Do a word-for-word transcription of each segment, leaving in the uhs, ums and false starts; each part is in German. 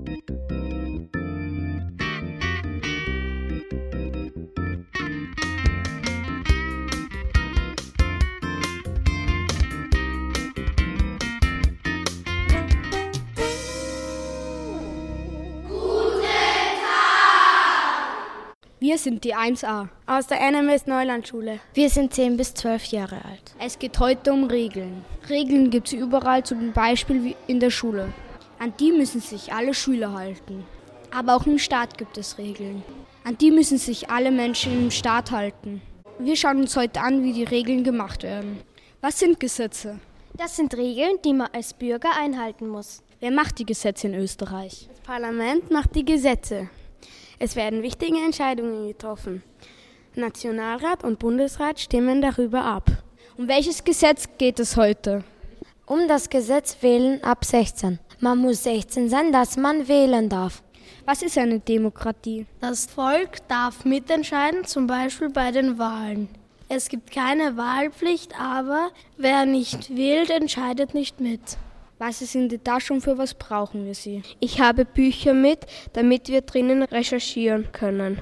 Wir sind die eins a aus der N M S-Neuland-Schule. Wir sind zehn bis zwölf Jahre alt. Es geht heute um Regeln. Regeln gibt es überall, zum Beispiel wie in der Schule. An die müssen sich alle Schüler halten. Aber auch im Staat gibt es Regeln. An die müssen sich alle Menschen im Staat halten. Wir schauen uns heute an, wie die Regeln gemacht werden. Was sind Gesetze? Das sind Regeln, die man als Bürger einhalten muss. Wer macht die Gesetze in Österreich? Das Parlament macht die Gesetze. Es werden wichtige Entscheidungen getroffen. Nationalrat und Bundesrat stimmen darüber ab. Um welches Gesetz geht es heute? Um das Gesetz Wählen ab sechzehn. Man muss sechzehn sein, dass man wählen darf. Was ist eine Demokratie? Das Volk darf mitentscheiden, zum Beispiel bei den Wahlen. Es gibt keine Wahlpflicht, aber wer nicht wählt, entscheidet nicht mit. Was ist in der Tasche und für was brauchen wir sie? Ich habe Bücher mit, damit wir drinnen recherchieren können.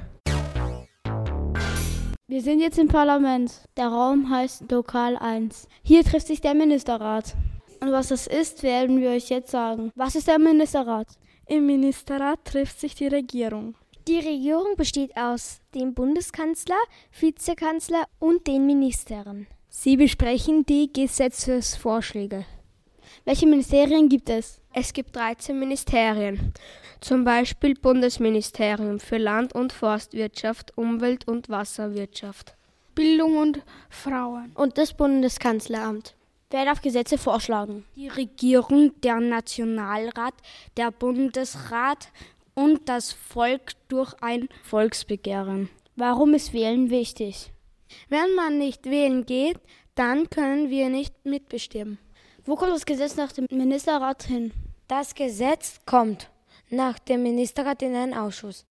Wir sind jetzt im Parlament. Der Raum heißt Lokal eins. Hier trifft sich der Ministerrat. Und was das ist, werden wir euch jetzt sagen. Was ist der Ministerrat? Im Ministerrat trifft sich die Regierung. Die Regierung besteht aus dem Bundeskanzler, Vizekanzler und den Ministern. Sie besprechen die Gesetzesvorschläge. Welche Ministerien gibt es? Es gibt dreizehn Ministerien, zum Beispiel Bundesministerium für Land- und Forstwirtschaft, Umwelt- und Wasserwirtschaft, Bildung und Frauen und das Bundeskanzleramt. Wer darf Gesetze vorschlagen? Die Regierung, der Nationalrat, der Bundesrat und das Volk durch ein Volksbegehren. Warum ist Wählen wichtig? Wenn man nicht wählen geht, dann können wir nicht mitbestimmen. Wo kommt das Gesetz nach dem Ministerrat hin? Das Gesetz kommt nach dem Ministerrat in einen Ausschuss.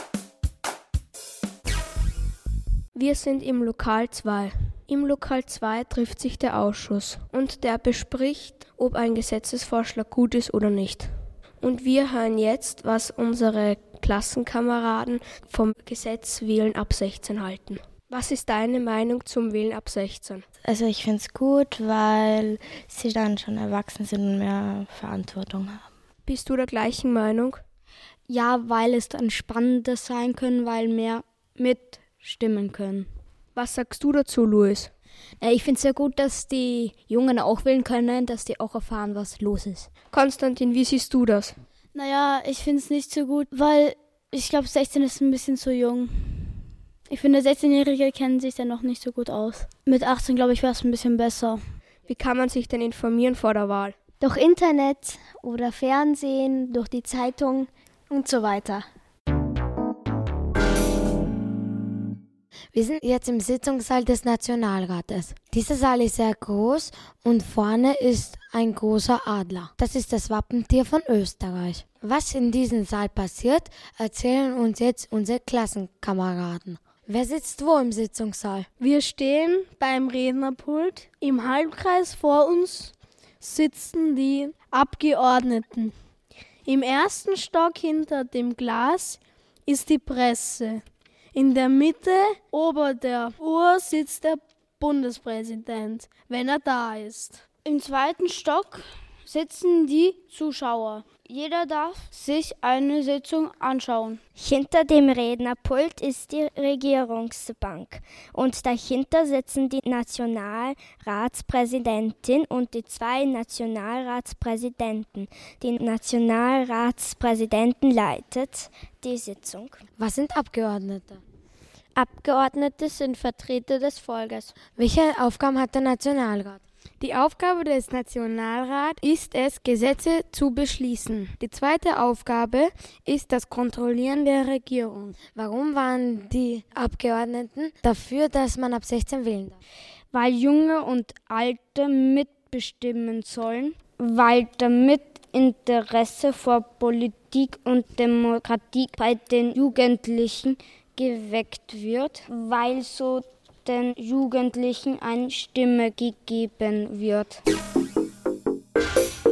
Wir sind im Lokal zwei. Im Lokal zwei trifft sich der Ausschuss und der bespricht, ob ein Gesetzesvorschlag gut ist oder nicht. Und wir hören jetzt, was unsere Klassenkameraden vom Gesetz Wählen ab sechzehn halten. Was ist deine Meinung zum Wählen ab sechzehn? Also ich finde es gut, weil sie dann schon erwachsen sind und mehr Verantwortung haben. Bist du der gleichen Meinung? Ja, weil es dann spannender sein können, weil mehr mitstimmen können. Was sagst du dazu, Luis? Ich finde es sehr gut, dass die Jungen auch wählen können, dass die auch erfahren, was los ist. Konstantin, wie siehst du das? Naja, ich finde es nicht so gut, weil ich glaube, sechzehn ist ein bisschen zu jung. Ich finde, sechzehnjährige kennen sich dann noch nicht so gut aus. Mit achtzehn, glaube ich, wäre es ein bisschen besser. Wie kann man sich denn informieren vor der Wahl? Durch Internet oder Fernsehen, durch die Zeitung und so weiter. Wir sind jetzt im Sitzungssaal des Nationalrates. Dieser Saal ist sehr groß und vorne ist ein großer Adler. Das ist das Wappentier von Österreich. Was in diesem Saal passiert, erzählen uns jetzt unsere Klassenkameraden. Wer sitzt wo im Sitzungssaal? Wir stehen beim Rednerpult. Im Halbkreis vor uns sitzen die Abgeordneten. Im ersten Stock hinter dem Glas ist die Presse. In der Mitte, ober der Uhr, sitzt der Bundespräsident, wenn er da ist. Im zweiten Stock sitzen die Zuschauer. Jeder darf sich eine Sitzung anschauen. Hinter dem Rednerpult ist die Regierungsbank und dahinter sitzen die Nationalratspräsidentin und die zwei Nationalratspräsidenten. Die Nationalratspräsidentin leitet die Sitzung. Was sind Abgeordnete? Abgeordnete sind Vertreter des Volkes. Welche Aufgaben hat der Nationalrat? Die Aufgabe des Nationalrats ist es, Gesetze zu beschließen. Die zweite Aufgabe ist das Kontrollieren der Regierung. Warum waren die Abgeordneten dafür, dass man ab sechzehn wählen darf? Weil Junge und Alte mitbestimmen sollen, weil damit Interesse vor Politik und Demokratie bei den Jugendlichen geweckt wird, weil so den Jugendlichen eine Stimme gegeben wird.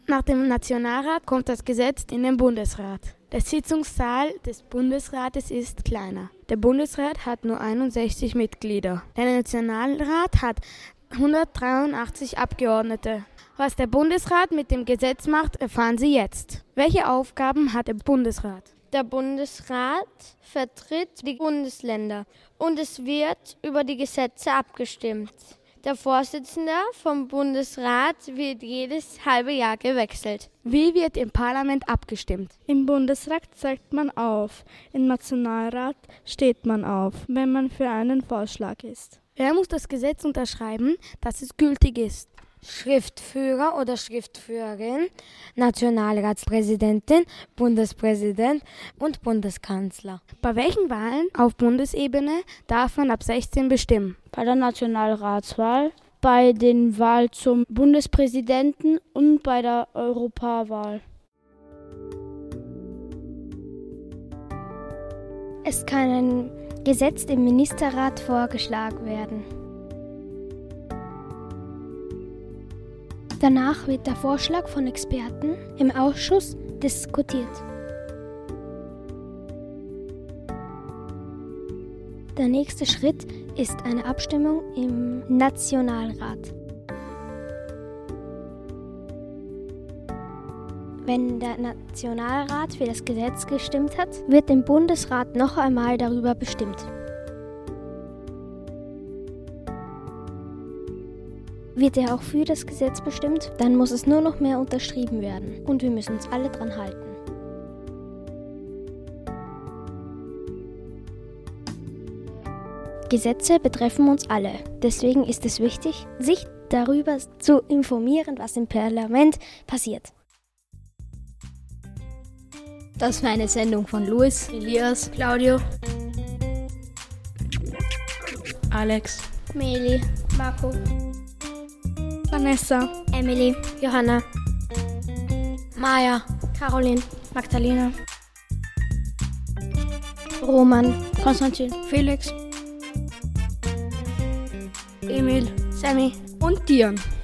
Nach dem Nationalrat kommt das Gesetz in den Bundesrat. Der Sitzungssaal des Bundesrates ist kleiner. Der Bundesrat hat nur einundsechzig Mitglieder. Der Nationalrat hat hundertdreiundachtzig Abgeordnete. Was der Bundesrat mit dem Gesetz macht, erfahren Sie jetzt. Welche Aufgaben hat der Bundesrat? Der Bundesrat vertritt die Bundesländer und es wird über die Gesetze abgestimmt. Der Vorsitzende vom Bundesrat wird jedes halbe Jahr gewechselt. Wie wird im Parlament abgestimmt? Im Bundesrat zeigt man auf, im Nationalrat steht man auf, wenn man für einen Vorschlag ist. Wer muss das Gesetz unterschreiben, dass es gültig ist? Schriftführer oder Schriftführerin, Nationalratspräsidentin, Bundespräsident und Bundeskanzler. Bei welchen Wahlen auf Bundesebene darf man ab sechzehn bestimmen? Bei der Nationalratswahl, bei den Wahlen zum Bundespräsidenten und bei der Europawahl. Es kann ein Gesetz dem Ministerrat vorgeschlagen werden. Danach wird der Vorschlag von Experten im Ausschuss diskutiert. Der nächste Schritt ist eine Abstimmung im Nationalrat. Wenn der Nationalrat für das Gesetz gestimmt hat, wird im Bundesrat noch einmal darüber bestimmt. Wird er auch für das Gesetz bestimmt, dann muss es nur noch mehr unterschrieben werden und wir müssen uns alle dran halten. Gesetze betreffen uns alle, deswegen ist es wichtig, sich darüber zu informieren, was im Parlament passiert. Das war eine Sendung von Luis, Elias, Claudio, Alex, Meli, Marco, Vanessa, Emily, Johanna, Maja, Caroline, Magdalena, Roman, Konstantin, Felix, Emil, Sammy und Dion.